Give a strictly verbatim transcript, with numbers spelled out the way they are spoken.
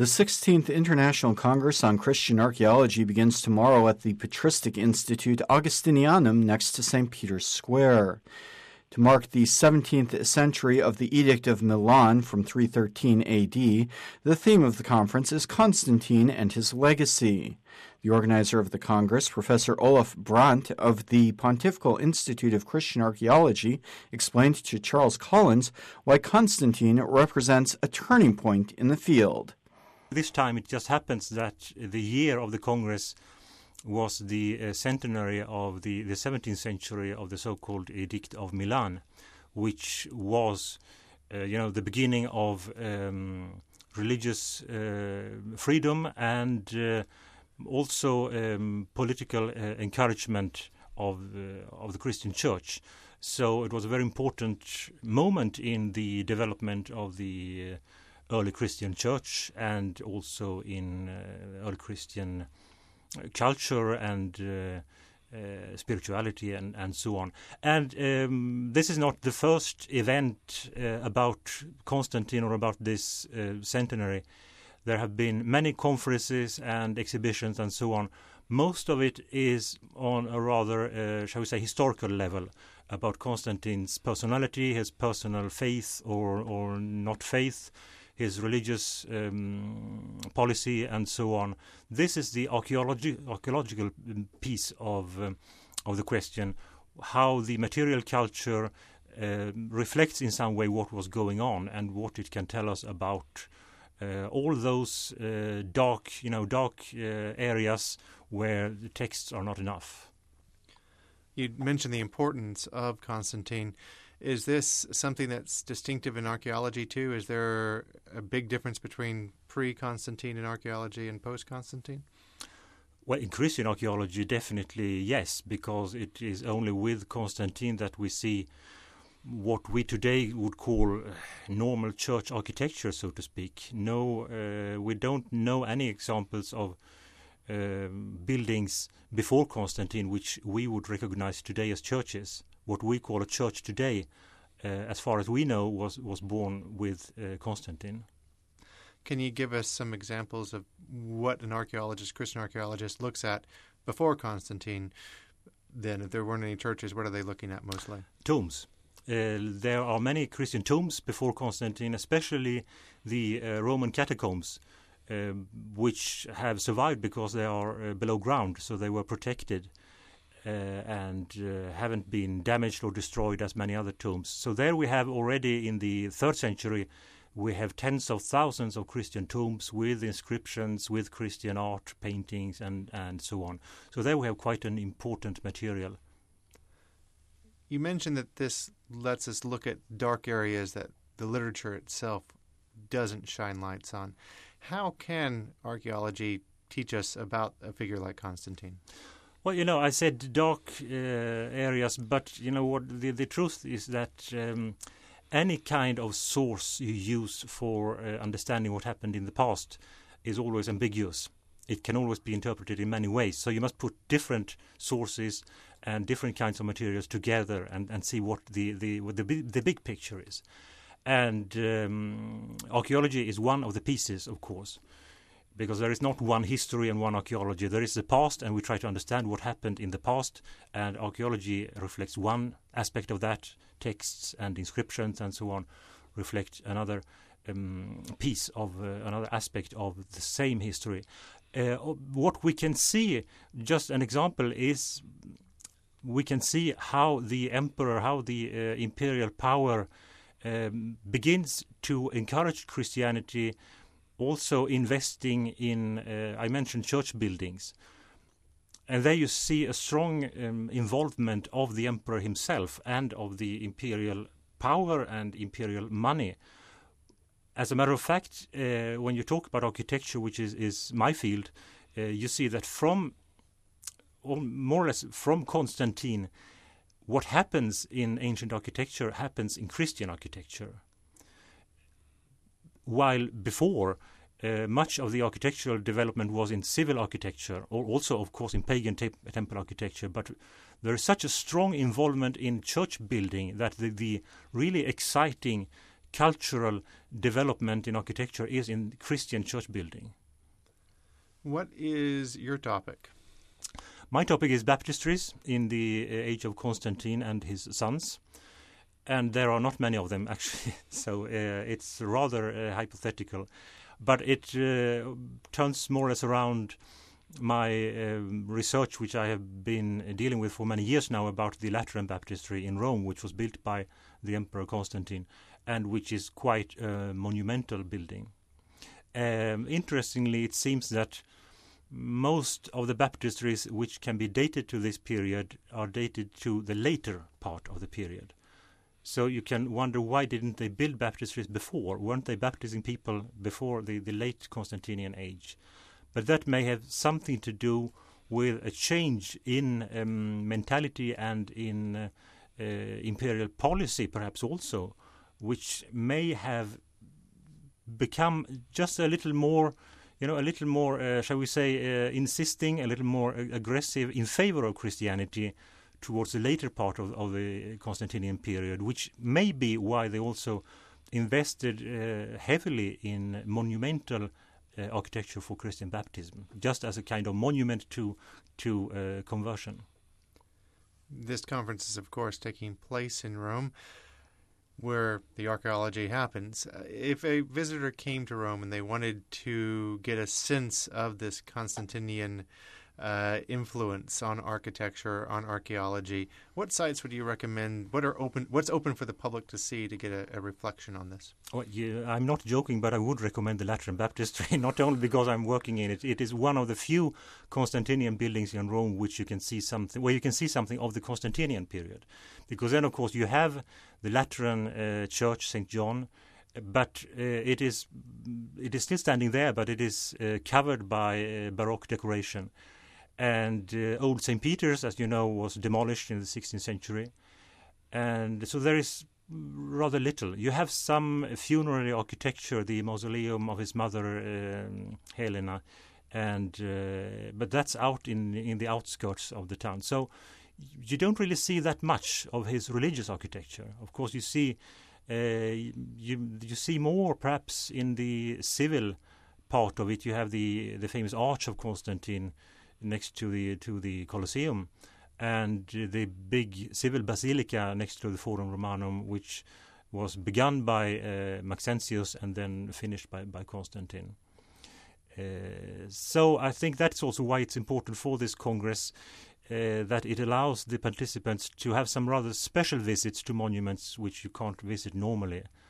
The sixteenth International Congress on Christian Archaeology begins tomorrow at the Patristic Institute Augustinianum next to Saint Peter's Square. To mark the seventeenth century of the Edict of Milan from three thirteen A D, the theme of the conference is Constantine and his legacy. The organizer of the Congress, Professor Olaf Brandt of the Pontifical Institute of Christian Archaeology, explained to Charles Collins why Constantine represents a turning point in the field. This time it just happens that the year of the Congress was the uh, centenary of the, the seventeenth century of the so-called Edict of Milan, which was, uh, you know, the beginning of um, religious uh, freedom and uh, also um, political uh, encouragement of uh, of the Christian Church. So it was a very important moment in the development of the uh, early Christian Church and also in uh, early Christian culture and uh, uh, spirituality and, and so on. And um, this is not the first event uh, about Constantine or about this uh, centenary. There have been many conferences and exhibitions and so on. Most of it is on a rather, uh, shall we say, historical level about Constantine's personality, his personal faith or, or not faith, his religious um, policy and so on. This is the archaeology, archaeological piece of um, of the question, how the material culture uh, reflects in some way what was going on and what it can tell us about uh, all those uh, dark, you know, dark uh, areas where the texts are not enough. You mentioned the importance of Constantine. Is this something that's distinctive in archaeology too? Is there a big difference between pre-Constantine in archaeology and post-Constantine? Well, in Christian archaeology, definitely yes, because it is only with Constantine that we see what we today would call normal church architecture, so to speak. No, uh, we don't know any examples of uh, buildings before Constantine which we would recognize today as churches. What we call a church today, uh, as far as we know, was, was born with uh, Constantine. Can you give us some examples of what an archaeologist, Christian archaeologist, looks at before Constantine? Then, if there weren't any churches, what are they looking at mostly? Tombs. Uh, there are many Christian tombs before Constantine, especially the uh, Roman catacombs, uh, which have survived because they are uh, below ground, so they were protected. Uh, and uh, haven't been damaged or destroyed as many other tombs. So there we have already in the third century, we have tens of thousands of Christian tombs with inscriptions, with Christian art, paintings, and, and so on. So there we have quite an important material. You mentioned that this lets us look at dark areas that the literature itself doesn't shine lights on. How can archaeology teach us about a figure like Constantine? Well, you know, I said dark uh, areas, but, you know, what the, the truth is that um, any kind of source you use for uh, understanding what happened in the past is always ambiguous. It can always be interpreted in many ways. So you must put different sources and different kinds of materials together and, and see what the, the, what the, the big picture is. And um, archaeology is one of the pieces, of course. Because there is not one history and one archaeology. There is the past, and we try to understand what happened in the past, and archaeology reflects one aspect of that. Texts and inscriptions and so on reflect another um, piece of uh, another aspect of the same history. Uh, what we can see, just an example, is we can see how the emperor, how the uh, imperial power um, begins to encourage Christianity, also investing in, uh, I mentioned church buildings. And there you see a strong um, involvement of the emperor himself and of the imperial power and imperial money. As a matter of fact, uh, when you talk about architecture, which is, is my field, uh, you see that from, or more or less from Constantine, what happens in ancient architecture happens in Christian architecture. While before, uh, much of the architectural development was in civil architecture, or also, of course, in pagan te- temple architecture, but there is such a strong involvement in church building that the, the really exciting cultural development in architecture is in Christian church building. What is your topic? My topic is baptistries in the uh, age of Constantine and his sons. And there are not many of them, actually, so uh, it's rather uh, hypothetical. But it uh, turns more or less around my uh, research, which I have been dealing with for many years now, about the Lateran baptistry in Rome, which was built by the Emperor Constantine, and which is quite a monumental building. Um, interestingly, it seems that most of the baptistries which can be dated to this period are dated to the later part of the period. So you can wonder, why didn't they build baptistries before? Weren't they baptizing people before the, the late Constantinian age? But that may have something to do with a change in um, mentality and in uh, uh, imperial policy, perhaps also, which may have become just a little more, you know, a little more, uh, shall we say, uh, insisting, a little more uh, aggressive in favor of Christianity towards the later part of, of the Constantinian period, which may be why they also invested uh, heavily in monumental uh, architecture for Christian baptism, just as a kind of monument to to uh, conversion. This conference is, of course, taking place in Rome, where the archaeology happens. Uh, if a visitor came to Rome and they wanted to get a sense of this Constantinian uh, influence on architecture, on archaeology, what sites would you recommend? What are open? What's open for the public to see to get a, a reflection on this? Well, yeah, I'm not joking, but I would recommend the Lateran Baptistry, not only because I'm working in it. It is one of the few Constantinian buildings in Rome which you can see something, where you can see something of the Constantinian period, because then, of course, you have the Lateran uh, Church, Saint John, but uh, it is it is still standing there, but it is uh, covered by uh, Baroque decoration. And uh, old Saint Peter's, as you know, was demolished in the sixteenth century. And so there is rather little. You have some funerary architecture, the mausoleum of his mother, um, Helena, and uh, but that's out in in the outskirts of the town. So you don't really see that much of his religious architecture. Of course, you see uh, you you see more perhaps in the civil part of it. You have the the famous Arch of Constantine next to the to the Colosseum, and the big civil basilica next to the Forum Romanum, which was begun by uh, Maxentius and then finished by, by Constantine. Uh, so I think that's also why it's important for this Congress uh, that it allows the participants to have some rather special visits to monuments which you can't visit normally.